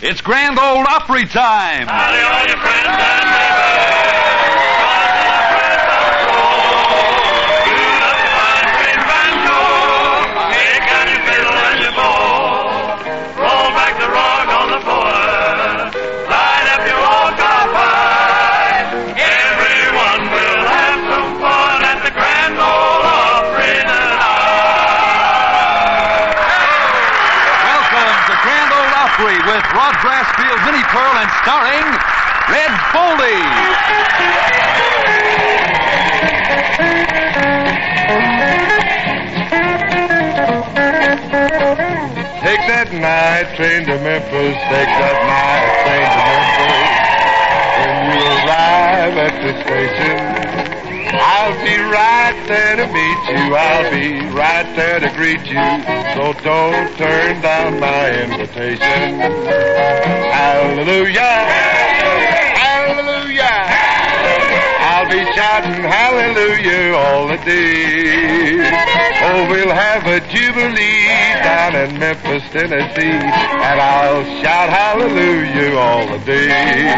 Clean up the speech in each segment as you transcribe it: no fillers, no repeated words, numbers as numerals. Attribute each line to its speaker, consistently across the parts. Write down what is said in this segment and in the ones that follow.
Speaker 1: It's Grand Ole Opry time.
Speaker 2: Howdy, all your friends and neighbors.
Speaker 1: With Rod Brasfield, Minnie Pearl, and starring Red Foley.
Speaker 3: Take that night train to Memphis, take that night train to Memphis. When you arrive at the station, I'll be right there to meet you. I'll be right there to greet you. So don't turn down my invitation. Hallelujah. Hallelujah. I'll be shouting hallelujah all the day. Oh, we'll have a jubilee down in Memphis, Tennessee. And I'll shout hallelujah all the day.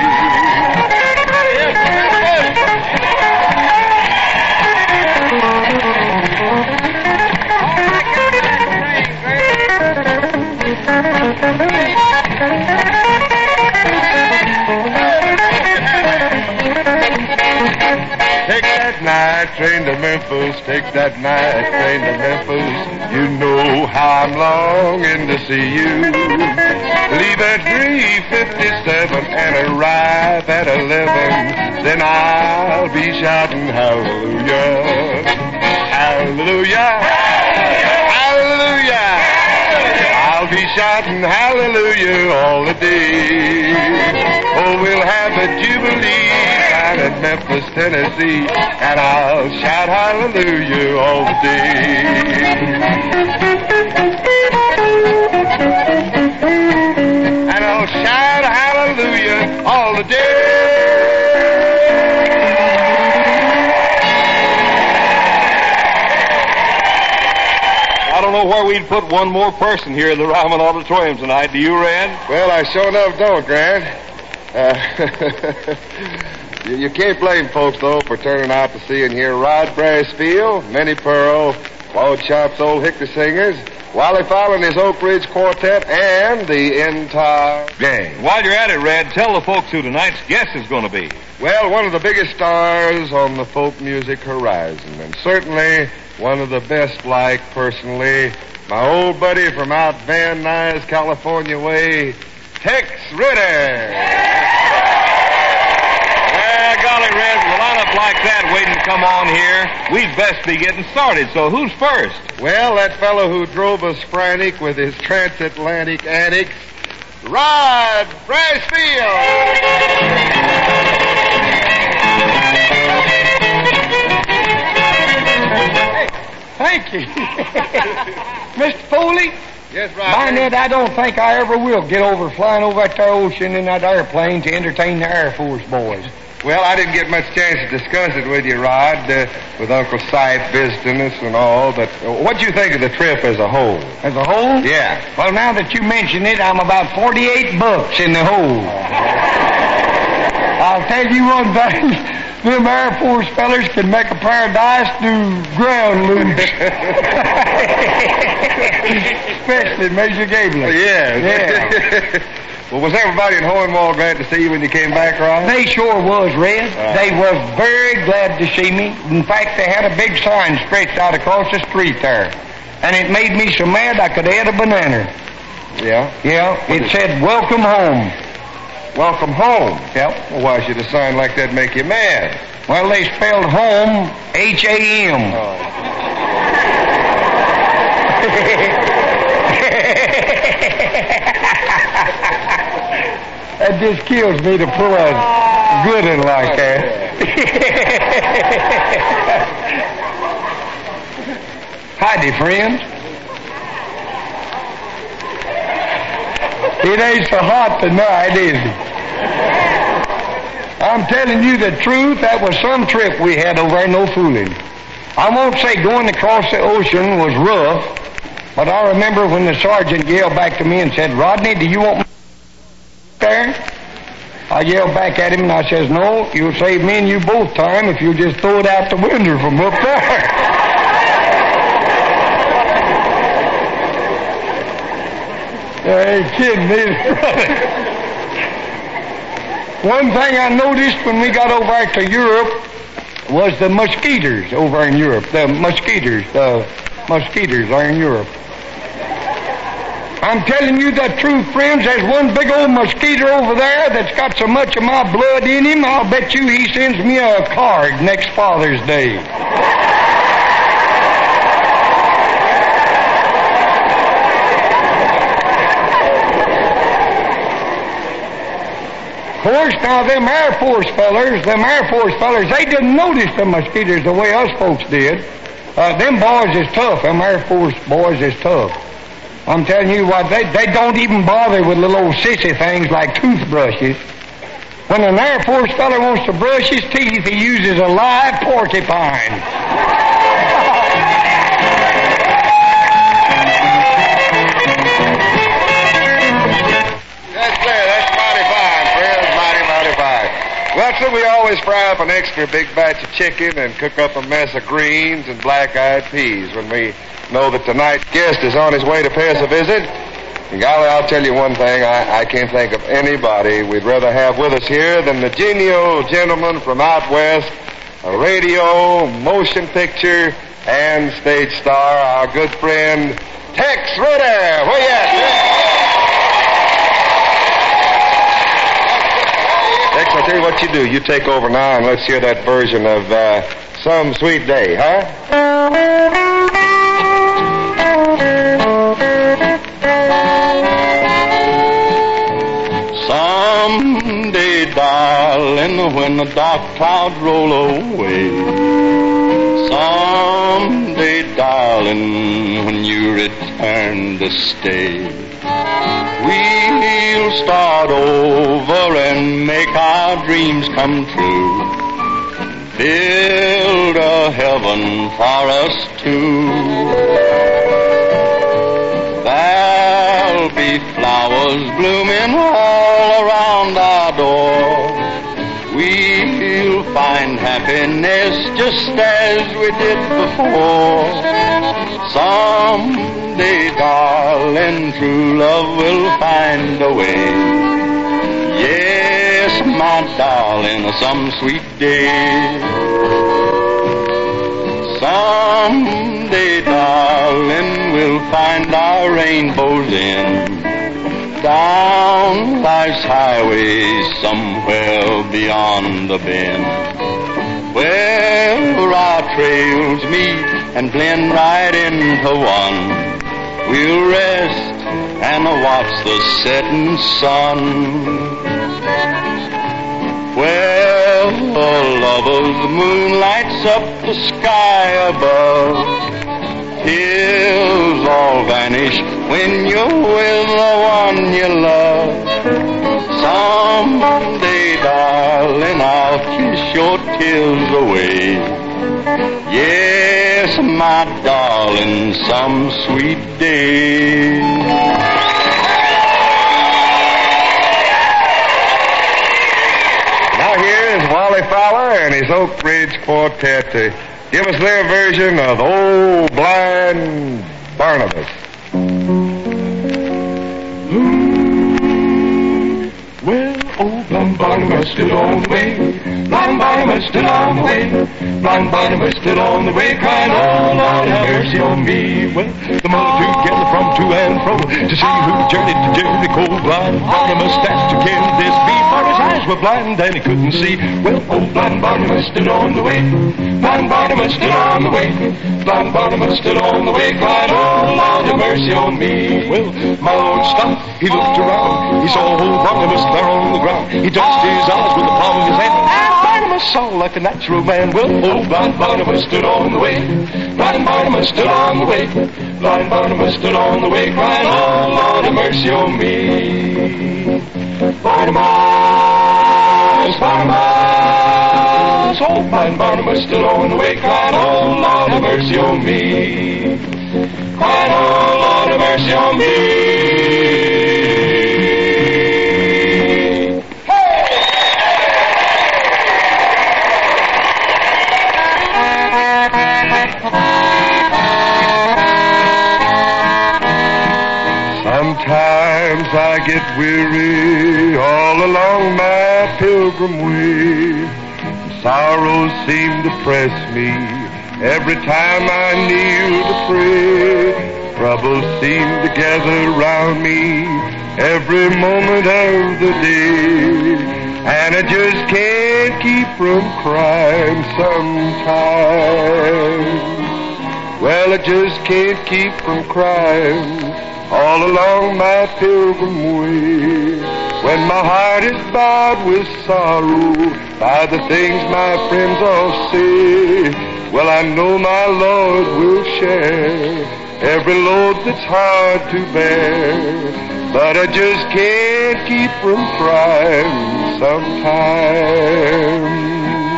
Speaker 3: Take that night train to Memphis, take that night train to Memphis. You know how I'm longing to see you. Leave at 3:57 and arrive at 11. Then I'll be shouting hallelujah. Hallelujah. Hallelujah. I'll be shouting hallelujah all the day. Oh, we'll have a jubilee down in Memphis, Tennessee, and I'll shout hallelujah all the day. And I'll shout hallelujah all the day.
Speaker 4: I don't know where we'd put one more person here in the Ryman Auditorium tonight. Do you, Rand?
Speaker 3: Well, I sure enough don't, Grant. You can't blame folks, though, for turning out to see and hear Rod Brasfield, Minnie Pearl, Claude Sharp's Old Hickory Singers, Wally Fowler and his Oak Ridge Quartet, and the entire gang.
Speaker 4: While you're at it, Rad, tell the folks who tonight's guest is going to be.
Speaker 3: Well, one of the biggest stars on the folk music horizon, and certainly one of the best liked personally, my old buddy from out Van Nuys, California way, Tex Ritter.
Speaker 4: Yeah, golly, Red, with a lineup like that waiting to come on here, we'd best be getting started. So who's first?
Speaker 3: Well, that fellow who drove us frantic with his transatlantic antics, Rod Brasfield.
Speaker 5: Thank you. Mr. Foley?
Speaker 3: Yes, Rod.
Speaker 5: Mind that, I don't think I ever will get over flying over that there ocean in that airplane to entertain the Air Force boys.
Speaker 3: Well, I didn't get much chance to discuss it with you, Rod, with Uncle Sight visiting us and all, but what do you think of the trip as a whole?
Speaker 5: As a whole?
Speaker 3: Yeah.
Speaker 5: Well, now that you mention it, I'm about $48 in the hole. I'll tell you one thing. Them Air Force fellers can make a paradise do ground loose. Especially Major Gabler.
Speaker 3: Yeah. Well, was everybody in Hohenwald glad to see you when you came back, Rod?
Speaker 5: They sure was, Red. They was very glad to see me. In fact, they had a big sign stretched out across the street there. And it made me so mad I could add a banana.
Speaker 3: Yeah?
Speaker 5: Yeah, it said, "Welcome home."
Speaker 3: Welcome home?
Speaker 5: Yep.
Speaker 3: Well, why should a sign like that make you mad?
Speaker 5: Well, they spelled home H-A-M.
Speaker 3: Oh.
Speaker 5: That just kills me to pull a good one like that. Howdy, friends. It ain't so hot tonight, is it? I'm telling you the truth, that was some trip we had over there, no fooling. I won't say going across the ocean was rough, but I remember when the sergeant yelled back to me and said, "Rodney, do you want me yelled back at him, and I says, no, you'll save me and you both time if you just throw it out the window from up there. I ain't kidding me. One thing I noticed when we got over back to Europe was the mosquitoes over in Europe. The mosquitoes are in Europe. I'm telling you the truth, friends. There's one big old mosquito over there that's got so much of my blood in him, I'll bet you he sends me a card next Father's Day. Of course, now them Air Force fellers, they didn't notice the mosquitoes the way us folks did. Them boys is tough. Them Air Force boys is tough. I'm telling you what, they don't even bother with little old sissy things like toothbrushes. When an Air Force feller wants to brush his teeth, he uses a live porcupine.
Speaker 3: That's clear. That's mighty fine, friends. Mighty fine. Well, so we always fry up an extra big batch of chicken and cook up a mess of greens and black-eyed peas when we know that tonight's guest is on his way to pay us a visit. And golly, I'll tell you one thing, I can't think of anybody we'd rather have with us here than the genial gentleman from out west, a radio, motion picture, and stage star, our good friend, Tex Ritter. Where you at, Tex? Tex, I'll tell you what you do. You take over now and let's hear that version of Some Sweet Day, huh?
Speaker 6: Someday, darling, when the dark clouds roll away. Someday, darling, when you return to stay. We'll start over and make our dreams come true. Build a heaven for us two. There'll be flowers blooming all around our door. We'll find happiness just as we did before. Someday, darling, true love will find a way. Yes, my darling, some sweet day. Someday, darling, we'll find our rainbows in down life's highway somewhere beyond the bend, where our trails meet and blend right into one. We'll rest and watch the setting sun, where the lover's moon lights up the sky above. Hills all vanish when you're with the one you love. Someday, darling, I'll kiss your tears away. Yes, my darling, some sweet day.
Speaker 3: Now here is Wally Fowler and his Oak Ridge Quartet to give us their version of Old Blind Barnabas.
Speaker 7: Well, old blind Barnabas stood on the way. Blind Barnabas stood on the way. Blind Barnabas stood on the way, crying, oh, Lord, have mercy on me. Well, the multitude gathered from to and fro to see who journeyed to Jericho. Blind Barnabas asked to can this be? For his eyes were blind and he couldn't see. Well, old blind Barnabas stood on the way. Blind Barnabas stood on the way. Blind Barnabas stood on the way, crying, oh, Lord, have mercy on me. Well, my Lord stopped. He looked around. He saw old Barnabas there on the ground. He touched his eyes with the palm of his hand. And Barnabas saw like a natural man. Well, old blind Barnabas stood on the way. Blind Barnabas stood on the way. Blind Barnabas stood on the way, crying, oh, Lord, have mercy on me. Barnabas, Barnabas. Old blind Barnabas stood on the way, crying, oh, Lord, have mercy on me. Crying, oh, Lord, have mercy on me.
Speaker 3: get weary all along my pilgrim way. Sorrows seem to press me every time I kneel to pray. Troubles seem to gather round me every moment of the day. And I just can't keep from crying sometimes. Well, I just can't keep from crying all along my pilgrim way. When my heart is bowed with sorrow by the things my friends all say, well, I know my Lord will share every load that's hard to bear. But I just can't keep from crying sometimes.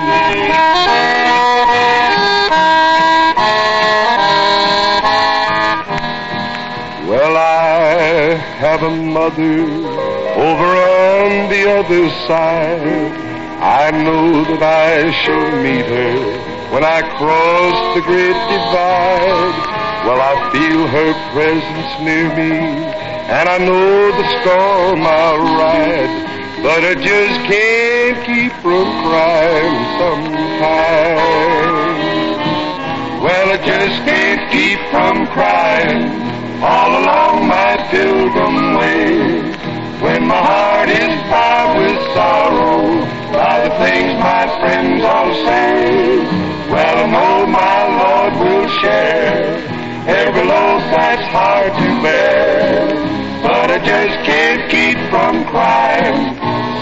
Speaker 3: Well, I have a mother over on the other side. I know that I shall meet her when I cross the great divide. Well, I feel her presence near me, and I know the storm I'll ride. But I just can't keep from crying sometimes. Well, I just can't keep from crying all along my pilgrim way. When my heart is bowed with sorrow by the things my friends all say, well, I know my Lord will share every load that's hard to bear. But I just can't keep from crying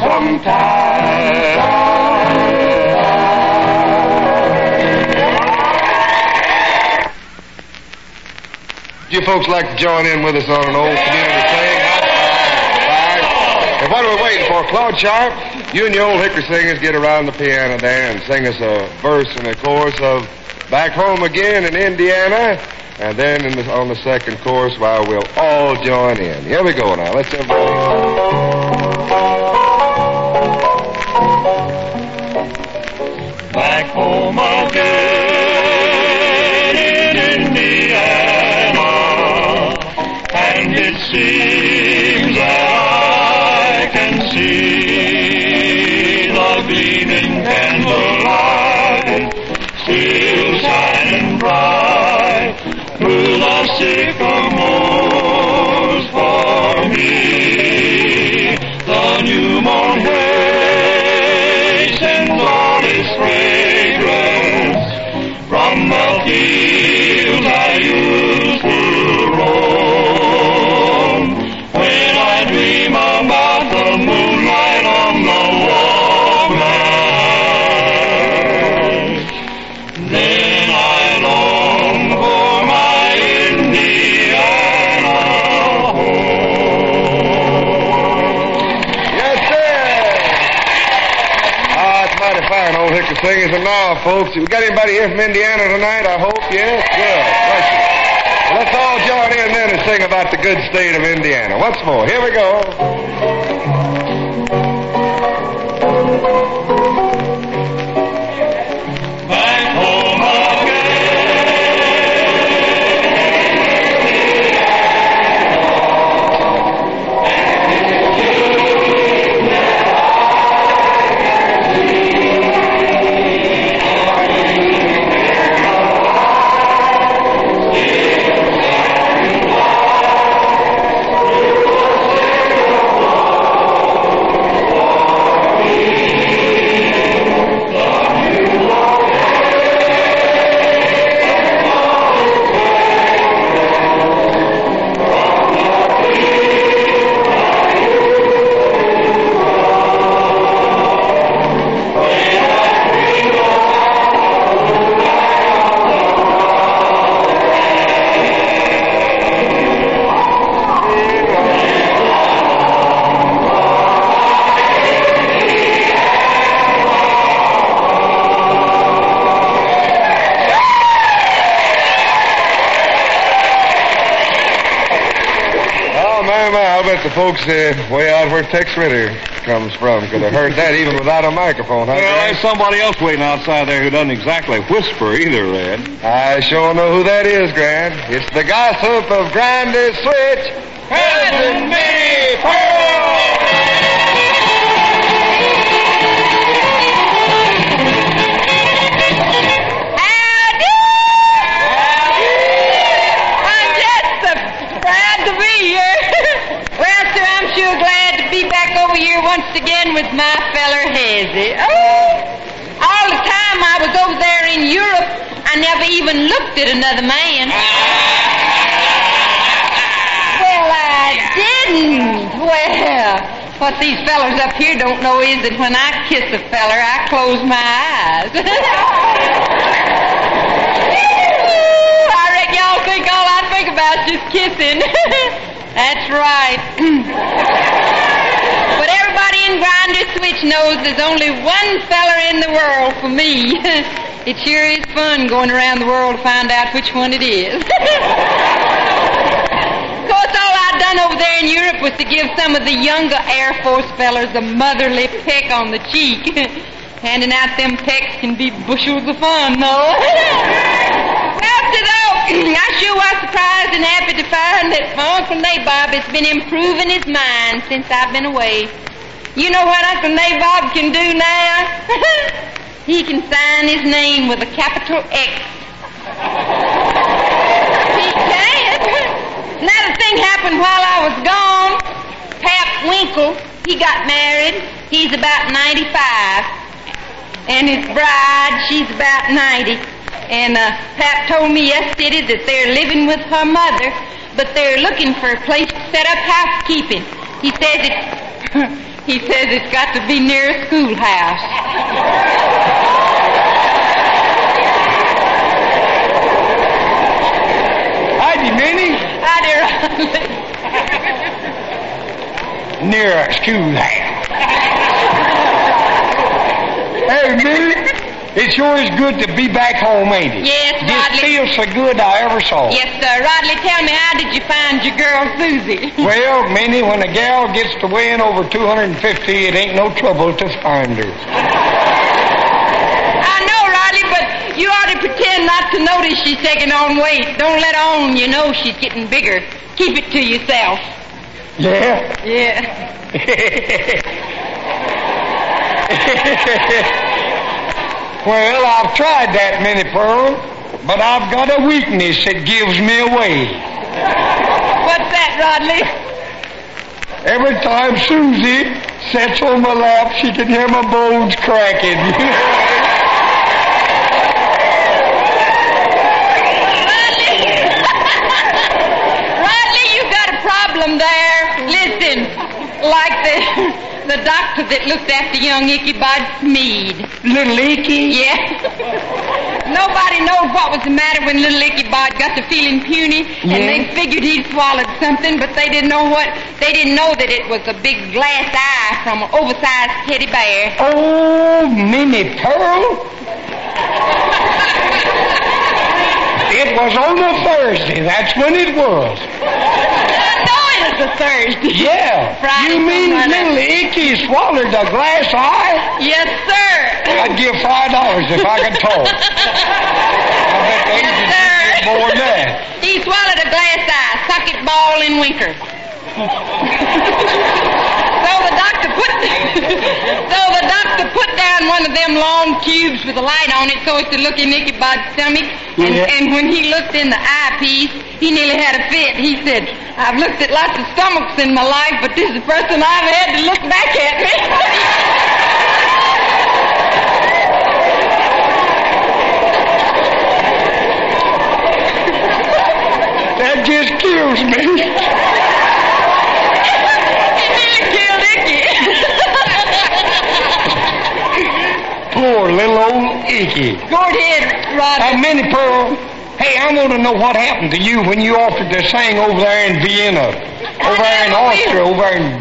Speaker 3: sometimes. You folks like to join in with us on an old community thing? And what are we waiting for? Claude Sharp, you and your old hickory singers get around the piano there and sing us a verse and a chorus of Back Home Again in Indiana. And then on the second chorus, well, we'll all join in. Here we go now. Let's everybody.
Speaker 2: Back home again in Indiana, and it seems that I can see the gleaming candlelight still shining bright through the sycamores for me. The new moon sends all its fragrance from the fields I used to roam. When I dream about the moonlight on the walkland, then I long for my Indiana home.
Speaker 3: Yes, sir. It's mighty fine, old hickory singers. And now, folks, we got anybody here from Indiana tonight, I hope? Yes? Good. Bless you. Well, let's all join in then and sing about the good state of Indiana. Once more. Here we go.
Speaker 2: Back home
Speaker 3: The folks way out where Tex Ritter comes from could have heard that even without a microphone, huh?
Speaker 4: Well, there's somebody else waiting outside there who doesn't exactly whisper either, Red.
Speaker 3: I sure know who that is, Grant. It's the gossip of Grinder's Switch.
Speaker 6: Cousin Minnie Pearl!
Speaker 8: Howdy! I'm just so proud to be here. Well, sir, I'm sure glad to be back over here once again with my feller Hezzy. Oh, all the time I was over there in Europe, I never even looked at another man. Well, I didn't. Well, what these fellers up here don't know is that when I kiss a feller, I close my eyes. I reckon y'all think all I think about is just kissing. That's right. But everybody in Grinder Switch knows there's only one feller in the world for me. It sure is fun going around the world to find out which one it is. Of course, all I'd done over there in Europe was to give some of the younger Air Force fellers a motherly peck on the cheek. Handing out them pecks can be bushels of fun, though. After though, I sure was surprised and happy to find that my Uncle Nabob has been improving his mind since I've been away. You know what Uncle Nabob can do now? He can sign his name with a capital X. He can. Another thing happened while I was gone. Pap Winkle, he got married. He's about 95. And his bride, she's about 90. And Pap told me yesterday that they're living with her mother, but they're looking for a place to set up housekeeping. He says it's got to be near a schoolhouse.
Speaker 5: Howdy, Minnie.
Speaker 8: Howdy, Riley.
Speaker 5: Near a schoolhouse. Hey, Minnie, it sure is good to be back home, ain't it?
Speaker 8: Yes,
Speaker 5: Just
Speaker 8: Rodley.
Speaker 5: feels so good I ever saw.
Speaker 8: Yes, sir. Rodley, tell me, how did you find your girl, Susie?
Speaker 5: Well, Minnie, when a gal gets to weighing over 250, it ain't no trouble to find her.
Speaker 8: I know, Rodley, but you ought to pretend not to notice she's taking on weight. Don't let on you know she's getting bigger. Keep it to yourself.
Speaker 5: Yeah?
Speaker 8: Yeah.
Speaker 5: Well, I've tried that, Minnie Pearl, but I've got a weakness that gives me away.
Speaker 8: What's that, Rodley?
Speaker 5: Every time Susie sits on my lap, she can hear my bones cracking.
Speaker 8: Rodley, you got a problem there. Listen, like the doctor that looked after young Ichabod Smead.
Speaker 5: Little Icky?
Speaker 8: Yeah. Nobody knows what was the matter when little Ichabod got to feeling puny, and they figured he'd swallowed something, but they didn't know what. They didn't know that it was a big glass eye from an oversized teddy bear.
Speaker 5: Oh, Minnie Pearl. It was on a Thursday. That's when it was.
Speaker 8: I know it was a Thursday.
Speaker 5: Yeah.
Speaker 8: Friday,
Speaker 5: You mean little Icky swallowed a glass eye?
Speaker 8: Yes, sir.
Speaker 5: I'd give $5 if I could talk. I bet the
Speaker 8: Yes,
Speaker 5: agent
Speaker 8: sir.
Speaker 5: would get more than that.
Speaker 8: He swallowed a glass eye, socket ball and winker. So the doctor put down one of them long tubes with a light on it so as to look in Ichabod's stomach. And when he looked in the eyepiece, he nearly had a fit. He said, "I've looked at lots of stomachs in my life, but this is the first one I've had to look back at me."
Speaker 5: That just kills me. Poor little old Icky.
Speaker 8: Go ahead, Roger.
Speaker 5: Minnie Pearl, hey, I want to know what happened to you when you offered to sing over there in Vienna. Over there in Austria, over in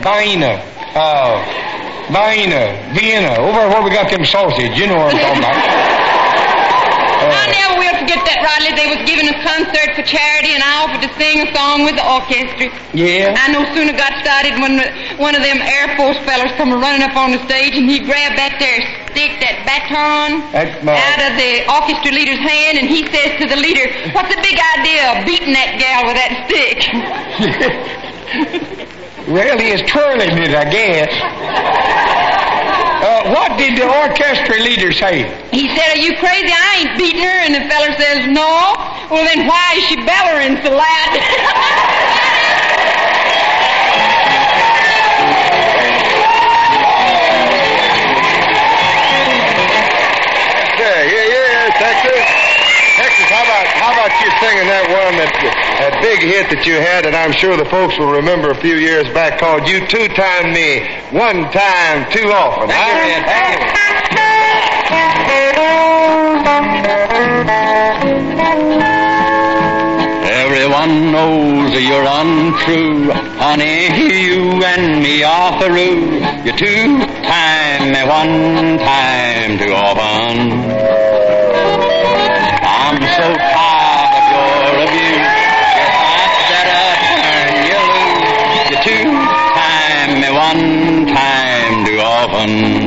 Speaker 5: Vienna, over where we got them sausage. You know what I'm talking about.
Speaker 8: I never will forget that, Rodley. They was giving a concert for charity, and I offered to sing a song with the orchestra.
Speaker 5: Yeah?
Speaker 8: I no sooner got started when one of them Air Force fellas come running up on the stage, and he grabbed that there stick, that baton, out of the orchestra leader's hand, and he says to the leader, "What's the big idea of beating that gal with that stick?"
Speaker 5: Really, it's twirling it, I guess. What did the orchestra leader say?
Speaker 8: He said, are you crazy? I ain't beating her. And the feller says, no. Well, then why is she bellering so loud?
Speaker 3: Yeah, Texas. Texas, how about you singing that one, that big hit that you had that I'm sure the folks will remember a few years back called You Two-Time Me, One Time Too Often.
Speaker 4: Thank you, Red. Thank you.
Speaker 6: Everyone knows you're untrue, honey, you and me are through. You're two-time me, one time too often. I'm so tired of your abuse, guess I'd better turn you loose. You're two-time me, one time too often.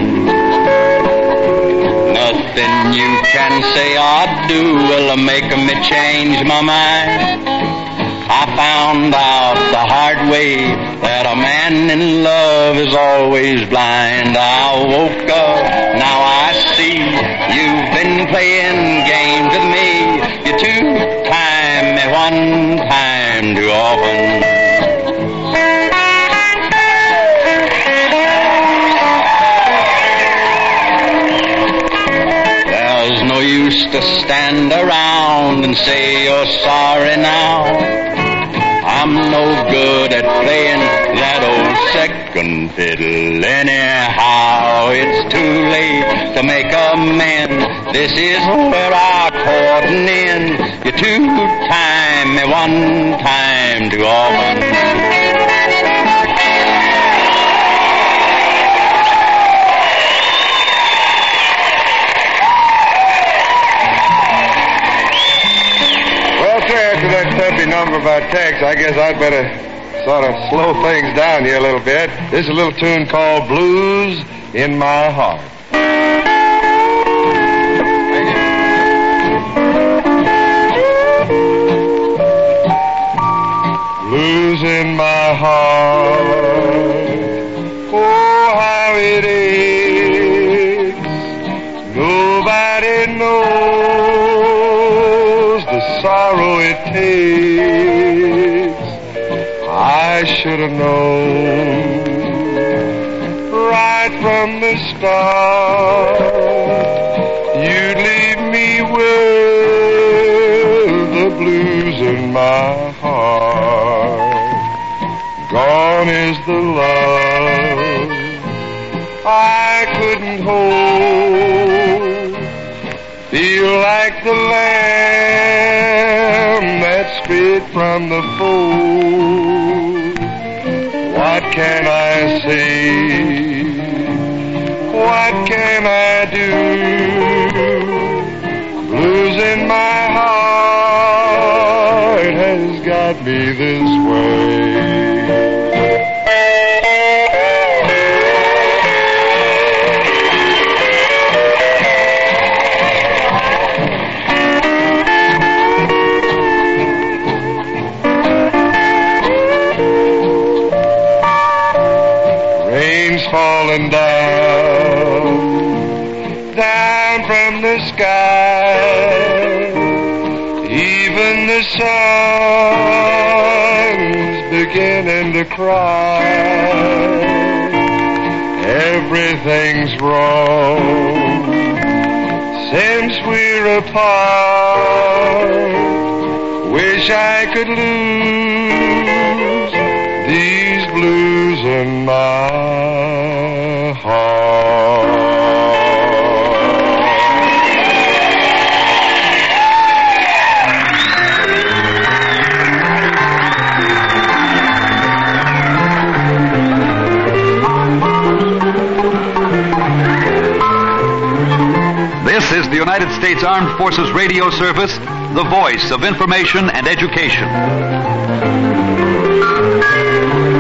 Speaker 6: Nothing you can say or do will make me change my mind. I found out the hard way that a man in love is always blind. I woke up, now I see you've been playing games with me. You two-time me, one time too often. There's no use to stand around and say you're sorry now. I'm no good at playing that old second fiddle anyhow. It's too late to make amends. This is where our courting ends. You two-time me, one time too often.
Speaker 3: After that peppy number by Tex, I guess I'd better sort of slow things down here a little bit. This is a little tune called Blues in My Heart. Blues in my heart, oh how it aches. Nobody knows the sorrow it takes. I should have known right from the start you'd leave me with the blues in my heart. Gone is the love I couldn't hold. Feel like the lamb that's strayed from the fold. What can I say? What can I do? Blues in my heart has got me this way. Falling down from the sky. Even the sun's beginning to cry. Everything's wrong since we're apart. Wish I could lose these blues in my heart.
Speaker 1: This is the United States Armed Forces Radio Service, the voice of information and education.